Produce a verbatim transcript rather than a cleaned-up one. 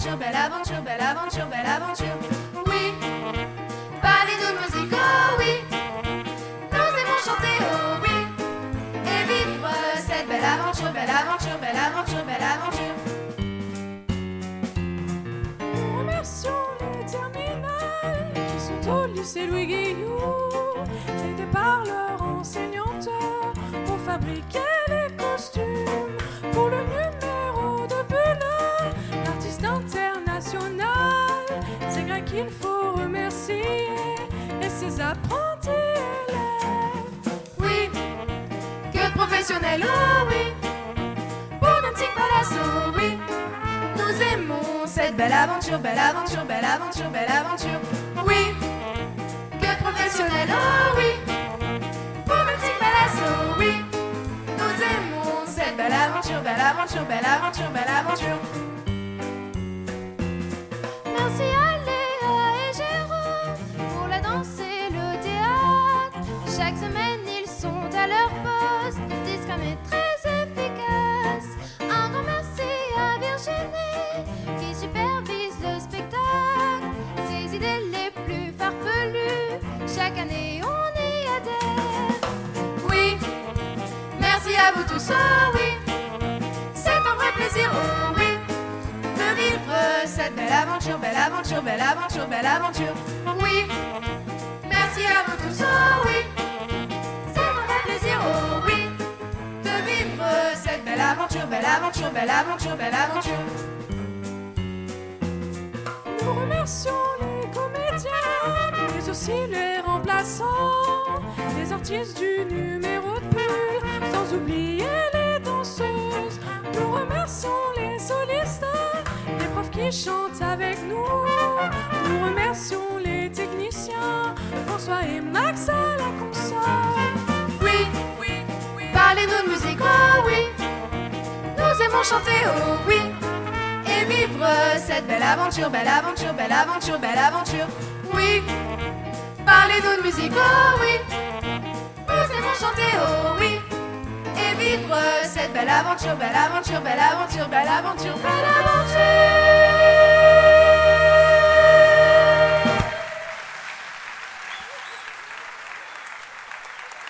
aventure, belle aventure, belle aventure, belle aventure. Oui, parlez-nous de musique, oh oui. Nous aimons chanter, oh oui. Et vivre cette belle aventure, belle aventure, belle aventure, belle aventure. Nous remercions les terminales qui sont au lycée Louis Guillou, aidés par leur enseignante pour fabriquer les costumes. Pour le numéro de Bulle, l'artiste international, c'est Greg qu'il faut remercier et ses apprentis élèves. Oui, que de professionnels, oh oui. Pour Dancing Palace, oh oui. Nous aimons cette belle aventure, belle aventure, belle aventure, belle aventure. Oui, que de professionnels, oh oui. Pour Dancing Palace, oh oui. Nous aimons cette belle aventure, belle aventure, belle aventure, belle aventure. Merci à Léa et Jérôme pour la danse et le théâtre. Chaque semaine, ils sont à leur poste, discrets mais très efficaces. Un grand merci à Virginie qui supervise le spectacle. Ses idées les plus farfelues, chaque année on y adhère. Oui, merci à vous tous, oh oui. C'est un vrai plaisir, oh oui. De vivre cette belle aventure, belle aventure, belle aventure, belle aventure. Oui, merci à vous tous, oh oui. C'est un vrai plaisir, oh oui. De vivre cette belle aventure, belle aventure, belle aventure, belle aventure. Nous remercions les comédiens, mais aussi les remplaçants, les artistes du numéro de Bulle, sans oublier les danseuses. Nous remercions les solistes, les profs qui chantent avec nous. Nous remercions les techniciens, François et Max à la console. Oui, oui, oui. Parlez-nous de musique, oh oui. Nous aimons chanter, oh oui. Et vivre cette belle aventure, belle aventure, belle aventure, belle aventure. Oui, parlez-nous de musique, oh oui. Nous aimons chanter, oh oui. Et vivre cette belle aventure, belle aventure, belle aventure, belle aventure, belle aventure.